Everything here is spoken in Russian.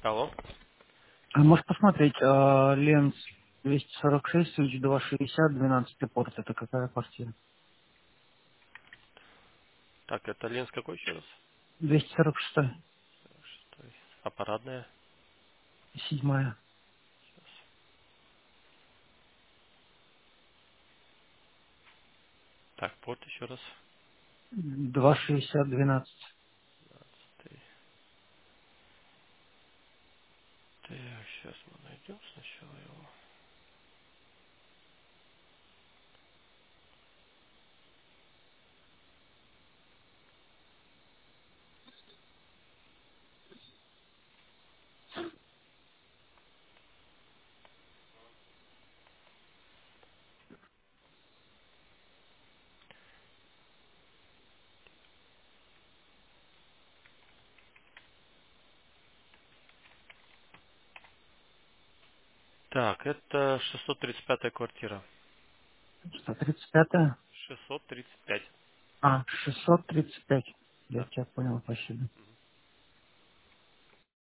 Алло. А можешь посмотреть, Ленц 246, Switch 260, 12 порт, это какая квартира? Так, это Ленс какой еще раз? 246, Шестой. А парадная? 7, Так, порт еще раз. 260, 12. Ты. Так, сейчас мы найдем сначала его. Так, это 635 квартира. 135, 635. 635. Я Да. тебя понял, спасибо.